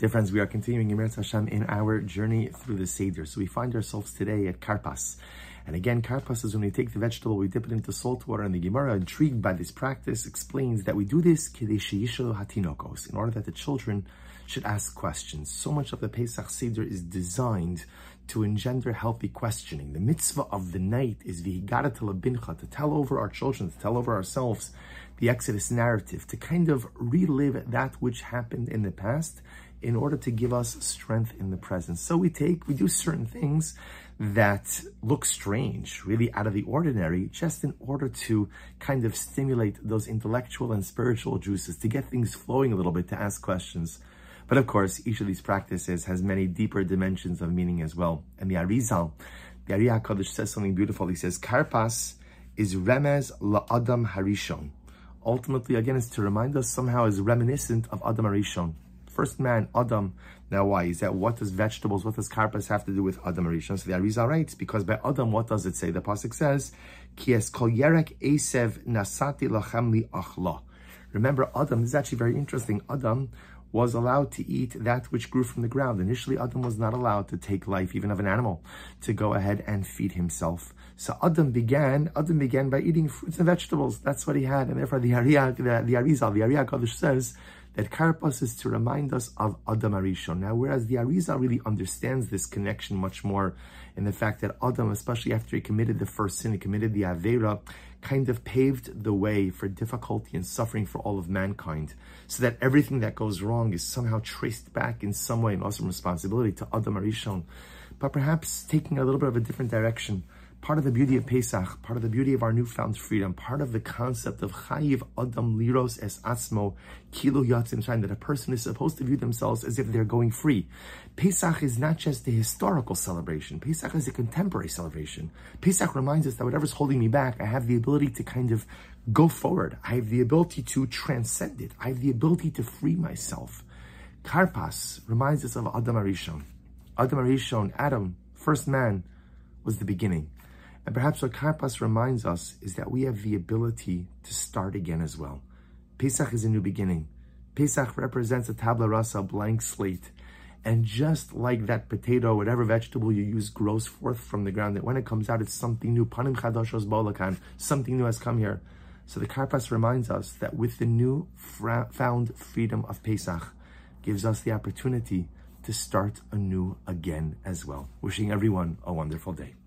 Dear friends, we are continuing Eretz Hashem in our journey through the Seder. So we find ourselves today at Karpas. And again, Karpas is when we take the vegetable, we dip it into salt water, and the Gemara, intrigued by this practice, explains that we do this kedei sheyishelu hatinokos, in order that the children should ask questions. So much of the Pesach Seder is designed to engender healthy questioning. The mitzvah of the night is v'higara telabincha, to tell over our children, to tell over ourselves the Exodus narrative, to kind of relive that which happened in the past in order to give us strength in the present. So we do certain things that look strange, really out of the ordinary, just in order to kind of stimulate those intellectual and spiritual juices, to get things flowing a little bit, to ask questions. But of course, each of these practices has many deeper dimensions of meaning as well. And the Arizal, the Ari HaKadosh, says something beautiful. He says, Karpas is remez la'adam harishon. Ultimately, again, it's to remind us somehow is reminiscent of Adam Harishon. First man, Adam. Now why? Is that what does Karpas have to do with Adam Harishon? So the Arizal writes, because by Adam, what does it say? The Pasuk says, Ki es kol yerek esev nasati lachem li achla. Remember, Adam, this is actually very interesting. Adam was allowed to eat that which grew from the ground. Initially, Adam was not allowed to take life, even of an animal, to go ahead and feed himself. So Adam began by eating fruits and vegetables. That's what he had. And therefore, the Arizal, the Ari HaKadosh says that Karpas is to remind us of Adam Harishon. Now, whereas the Arizal really understands this connection much more in the fact that Adam, especially after he committed the first sin, he committed the Aveira, kind of paved the way for difficulty and suffering for all of mankind, so that everything that goes wrong is somehow traced back in some way and also responsibility to Adam Harishon, but perhaps taking a little bit of a different direction. Part of the beauty of Pesach, part of the beauty of our newfound freedom, part of the concept of Chayiv Adam Liros Es Asmo Kilu Yatzim Shine, that a person is supposed to view themselves as if they're going free. Pesach is not just a historical celebration. Pesach is a contemporary celebration. Pesach reminds us that whatever's holding me back, I have the ability to kind of go forward. I have the ability to transcend it. I have the ability to free myself. Karpas reminds us of Adam Harishon. Adam Harishon, Adam, first man, was the beginning. And perhaps what Karpas reminds us is that we have the ability to start again as well. Pesach is a new beginning. Pesach represents a tabla rasa, a blank slate. And just like that potato, whatever vegetable you use grows forth from the ground, that when it comes out, it's something new. Panim chadashos ba'olakan, something new has come here. So the Karpas reminds us that with the new found freedom of Pesach, gives us the opportunity to start anew again as well. Wishing everyone a wonderful day.